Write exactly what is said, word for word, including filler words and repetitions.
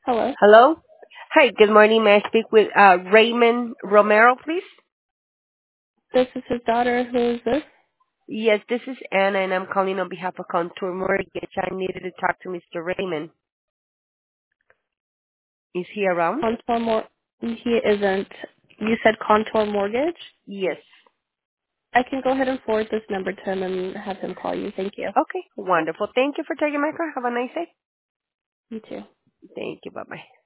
Hello. Hello? Hi, good morning. May I speak with uh, Raymond Romero, please? This is his daughter. Who is this? Yes, this is Anna, and I'm calling on behalf of Contour Mortgage. I needed to talk to Mister Raymond. Is he around? Contour Mor. He isn't. You said Contour Mortgage. Yes. I can go ahead and forward this number to him and have him call you. Thank you. Okay, wonderful. Thank you for taking my call. Have a nice day. You too. Thank you. Bye-bye.